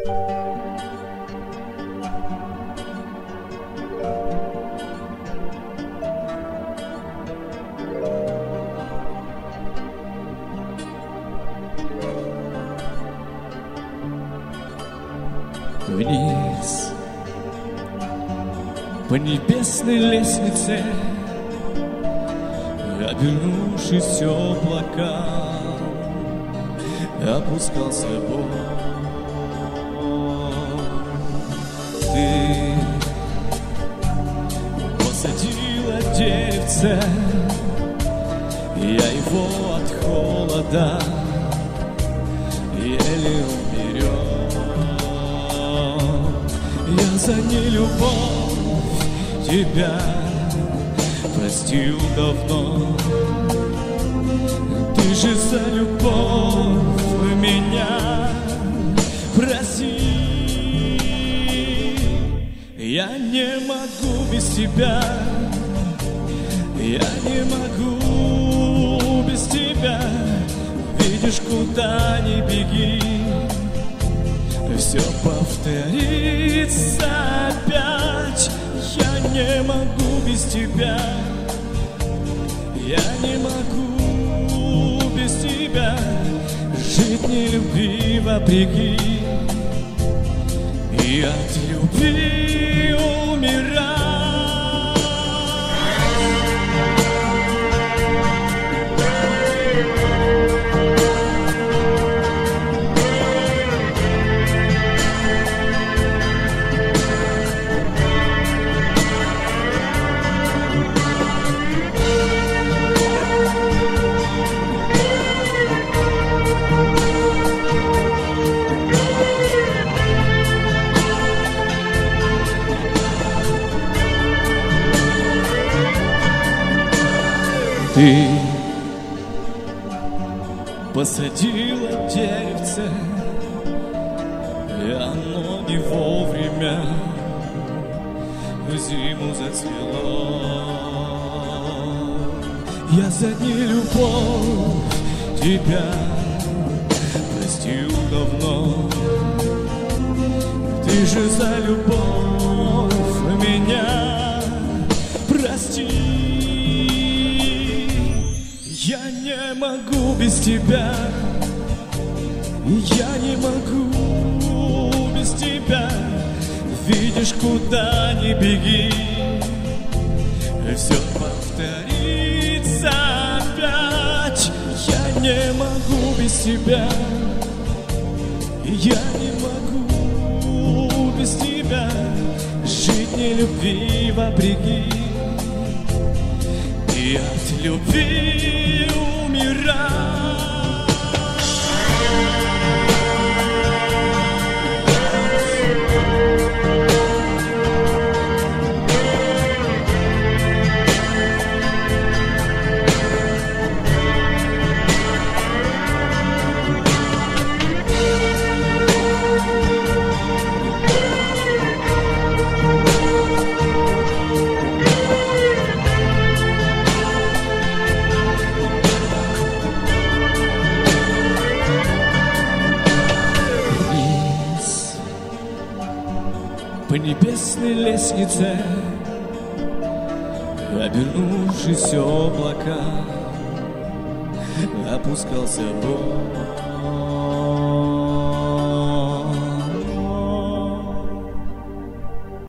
Вниз по небесной лестнице, обернувшись облака, опускался Бог. Ты посадила деревце, я его от холода еле уберег. Я за нелюбовь тебя простил давно. Ты же за любовь меня прости. Я не могу без тебя, я не могу без тебя. Видишь, куда ни беги, все повторится опять. Я не могу без тебя, я не могу без тебя жить, не любви вопреки, и от любви умирать. Ты посадила деревце, и оно не вовремя в зиму зацвело. Я за нелюбовь тебя простил давно. Ты же за любовь меня прости. Я не могу без тебя, я не могу без тебя. Видишь, куда ни беги, все повторится опять. Я не могу без тебя, я не могу без тебя жить, не любви вопреки, и от любви умирать. По небесной лестнице, обернувшись облака, опускался Бог.